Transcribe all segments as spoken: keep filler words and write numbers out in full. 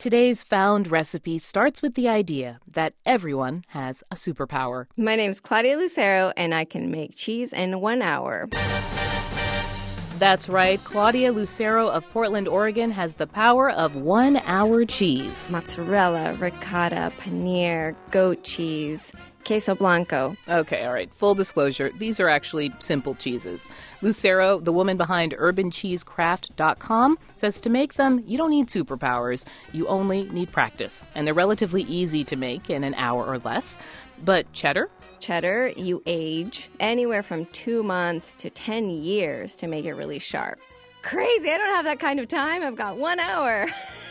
Today's found recipe starts with the idea that everyone has a superpower. My name's Claudia Lucero, and I can make cheese in one hour. That's right. Claudia Lucero of Portland, Oregon has the power of one-hour cheese. Mozzarella, ricotta, paneer, goat cheese, queso blanco. Okay, all right. Full disclosure, these are actually simple cheeses. Lucero, the woman behind urban cheese craft dot com, says to make them, you don't need superpowers. You only need practice. And they're relatively easy to make in an hour or less. But cheddar? Cheddar, you age anywhere from two months to ten years to make it really sharp. Crazy, I don't have that kind of time. I've got one hour.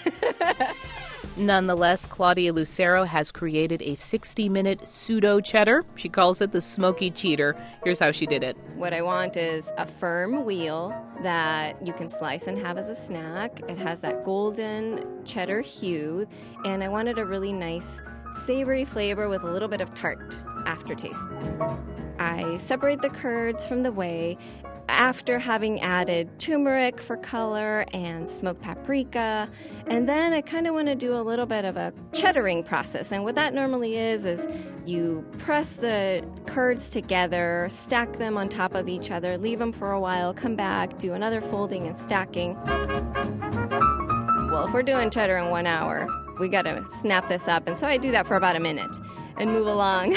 Nonetheless, Claudia Lucero has created a sixty-minute pseudo-cheddar. She calls it the Smoky Cheater. Here's how she did it. What I want is a firm wheel that you can slice and have as a snack. It has that golden cheddar hue, and I wanted a really nice savory flavor with a little bit of tart aftertaste. I separate the curds from the whey after having added turmeric for color and smoked paprika. And then I kind of want to do a little bit of a cheddaring process. And what that normally is, is you press the curds together, stack them on top of each other, leave them for a while, come back, do another folding and stacking. Well, if we're doing cheddar in one hour, we got to snap this up. And so I do that for about a minute and move along.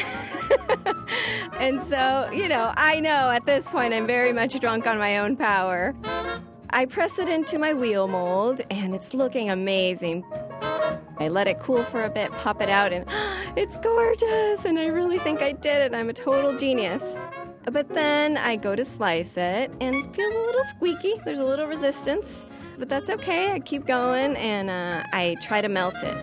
And so, you know, I know at this point I'm very much drunk on my own power. I press it into my wheel mold, and it's looking amazing. I let it cool for a bit, pop it out, and it's gorgeous, and I really think I did it. I'm a total genius. But then I go to slice it, and it feels a little squeaky. There's a little resistance, but that's okay. I keep going, and uh, I try to melt it.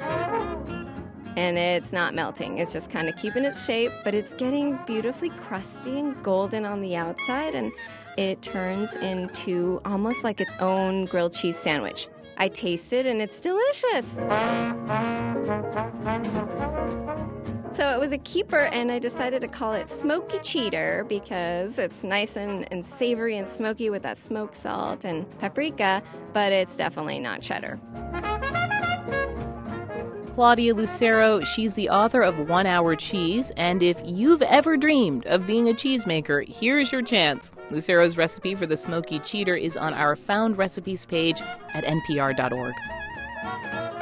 And it's not melting. It's just kind of keeping its shape, but it's getting beautifully crusty and golden on the outside, and it turns into almost like its own grilled cheese sandwich. I taste it, and it's delicious. So it was a keeper, and I decided to call it Smoky Cheater because it's nice and, and savory and smoky with that smoked salt and paprika, but it's definitely not cheddar. Claudia Lucero, she's the author of One Hour Cheese, and if you've ever dreamed of being a cheesemaker, here's your chance. Lucero's recipe for the Smoky Cheater is on our Found Recipes page at N P R dot org.